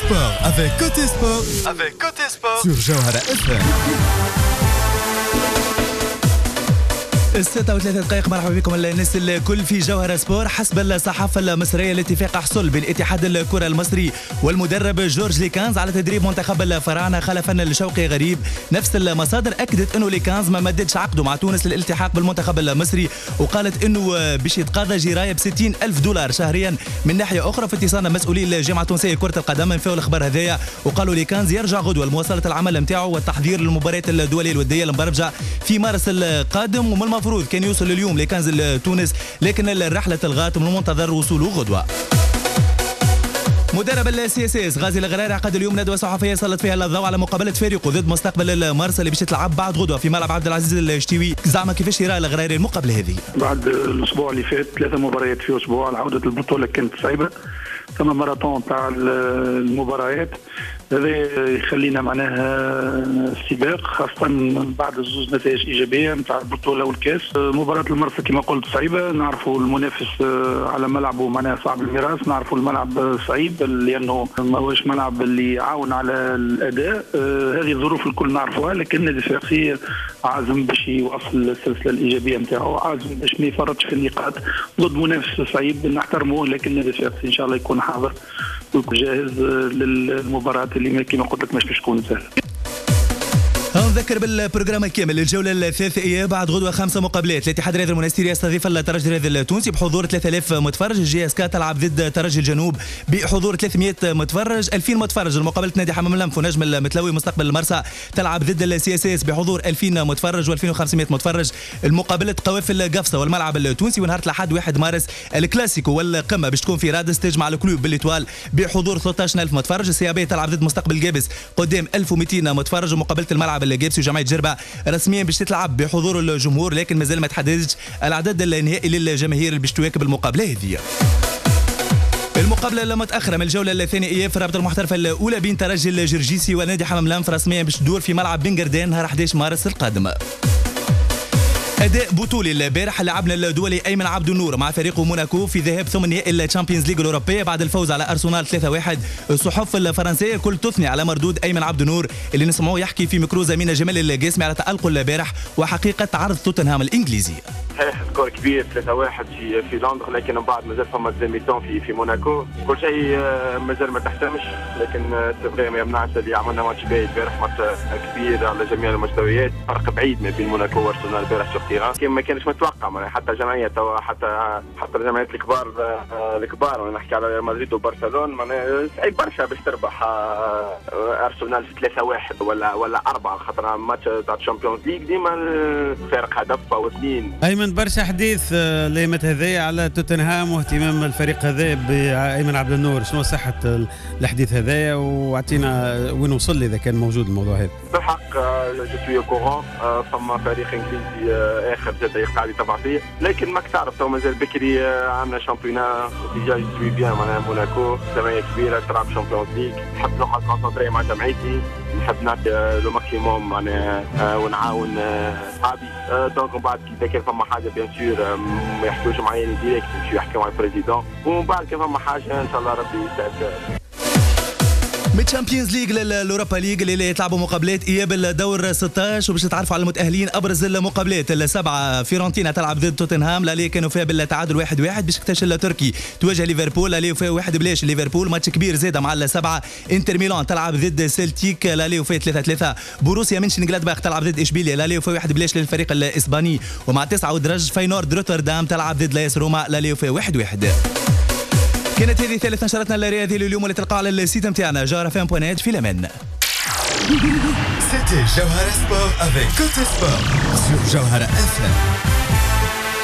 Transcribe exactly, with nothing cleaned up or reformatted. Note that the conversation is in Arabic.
sport avec Côté Sport, avec Côté Sport sur جوهرة اف ام. ستة وثلاثين دقائق. مرحبا بكم الناس الكل في جوهرة سبور. حسب الصحافة المصرية الاتفاق حصل بين اتحاد الكرة المصري والمدرب جورج ليكانز على تدريب منتخب الفراعنة خلفا لشوقي غريب. نفس المصادر أكدت أنه ليكانز ما مددش عقده مع تونس للالتحاق بالمنتخب المصري، وقالت أنه باش يتقاضى جراية بستين ألف دولار شهريا. من ناحية أخرى في اتصال مسؤولي الجامعة التونسية كرة القدم انفوا الخبر هذايا، وقالوا ليكانز يرجع غدوة لمواصلة العمل نتاعو والتحضير للمباريات الدولية الودية المبرمجة في مارس القادم. ومن المفروض كان يوصل اليوم لكنز لتونس، لكن الرحلة تلغات ومن المنتظر وصوله غدوة. مدرب السي اس اس غازي الغراري عقد اليوم ندوه صحفيه سلط فيها الضوء على مقابله فريقه ضد مستقبل المارس اللي باش تلعب بعد غدوه في ملعب عبد العزيز الشتيوي. زعما كيفاش يرى الغراري المقابله هذه؟ بعد الاسبوع اللي فات ثلاثه مباريات في اسبوع، عوده البطوله كانت صعيبه، ثم ماراثون تاع المباريات هذا يخلينا معناها سباق، خاصة بعد الزوز نتائج إيجابية نتاع البطولة والكاس. مباراة المرسى كما قلت صعيبة، نعرفوا المنافس على ملعبه معناها صعب الميراث، نعرفوا الملعب صعيب لأنه ما هوش ملعب اللي يعاون على الأداء. هذه الظروف الكل نعرفوها، لكن النادي الصفاقسي عازم باش يوصل السلسلة الإيجابية نتاعو، عازم باش ما يفرطش في النقاط ضد منافس صعيب نحترموه، لكن النادي الصفاقسي إن شاء الله يكون حاضر ويكون جاهز للمباراة اللي كما قلت لك مش باش تكون سهله. نذكر بالبروجرام الكامل للجوله الثلاثيه. بعد غدوه خمسه مقابلات. الاتحاد الرياضي المنستيري يستضيف الترجي الرياضي التونسي بحضور ثلاثة آلاف متفرج. الجي اس كا تلعب ضد ترجي الجنوب بحضور ثلاثمئة متفرج. ألفين متفرج. المقابله نادي حمام اللمف ونجم المتلوي مستقبل المرسى تلعب ضد السي اس اس بحضور ألفين متفرج وألفين وخمسمئة متفرج. المقابله قوافل قفصه والملعب التونسي ونهار الاحد واحد مارس الكلاسيكو والقمه باش تكون في رادس تجمع الكلوب بالإتوال بحضور ثلاثة عشر ألف متفرج. السيابيه تلعب ضد مستقبل جابس قدام ألف ومئتين متفرج. ومقابله الملعب الجابسي وجمعيه جربه رسميا باش تتلعب بحضور الجمهور، لكن مازال ما تحددش العدد النهائي للجماهير اللي باش تواكب المقابله هذه. المقابله المتاخره من الجوله الثانيه في الرابطه المحترفه الاولى بين ترجي الجرجيسي ونادي حمام اللمف رسميا باش تدور في ملعب بن قردان نهار أحد عشر مارس القادم. أداء بطولي البارح لعبنا الدولي أيمن عبد النور مع فريقه موناكو في ذهاب ثمن نهائي الشامبيونز ليج الأوروبية بعد الفوز على أرسنال ثلاثة واحد. الصحف الفرنسية كل تثني على مردود أيمن عبد النور اللي نسمعوه يحكي في ميكرو زميلنا جمال القاسمي على تألقه البارح وحقيقة عرض توتنهام الإنجليزي. صحيح سكور كبير ثلاثة واحد في في لندن، لكن من بعد مازال فما ديميتون في في موناكو، كل شيء مازال ما تحتمش، لكن سيبغي ما يمنعش اللي عملنا ماتش باهي البارح، ماتش كبير على جميع المستويات، فرق بعيد ما بين موناكو وارسنال البارح شوف كان ما كانش متوقع معناها حتى جمعيه توا حتى حتى الجمعيات الكبار الكبار وانا نحكي على ريال مدريد وبرشلونه معناها صعيب برشا باش تربح ارسنال في ثلاثة واحد ولا ولا أربعة، خاطر ماتش تاع الشامبيونز ليج ديما فارق هدف او اثنين. ايمن برشا حديث الايامات هذيا على توتنهام واهتمام الفريق هذا بايمن عبد النور، شنو صحه الحديث هذايا واعطينا وين وصل لي اذا كان موجود الموضوع هذا؟ بالحق جو سوي كورون فما فريق انجليزي اخر زاد قاعد يتبع فيه، لكن ماك تعرف تو مازال بكري، عندنا شامبيونا ديجا يسوي بيان معناها موناكو جمعيه كبيره تلعب شامبيونز ليج، نحب نروح نكونسونطري مع جمعيتي، نحب نعطي لو ماكسيموم معناها ونعاون اصحابي. دونك من بعد اذا كان فما حاجه بيان سور ما يحكوش معايا ديريكت نمشيو نحكيو مع البريزيدون، ومن بعد كان فما حاجه ان شاء الله ربي يسعد. من تشامبيونز ليج للأوروبا ليج اللي يتلعبوا مقابلات إياب الدور ستة عشر، وباش نتعرفوا على المتأهلين. أبرز المقابلات السبعة، فيورنتينا تلعب ضد توتنهام، لا كانوا فيها بالتعادل واحد واحد. بشكتاش التركي تواجه ليفربول، لا فيها واحد بلاش ليفربول، ماتش كبير زاده مع السبعة. انتر ميلان تلعب ضد سيلتيك، لا فيها ثلاثة ثلاثة. بوروسيا منشنغلادباخ تلعب ضد إشبيليا، لا فيها واحد بلاش للفريق الإسباني. ومع تسعة ودرج فاينورد روتردام تلعب ضد لايس روما، لا فيها واحد واحد. كانت هذه ثالث نشرتنا الرياضية لليوم اللي تلقاها على السيت نتاعنا جوهرة فام بوينت في الأمان. C'était Jawhara Sport avec Côté Sport sur Jawhara اف ام.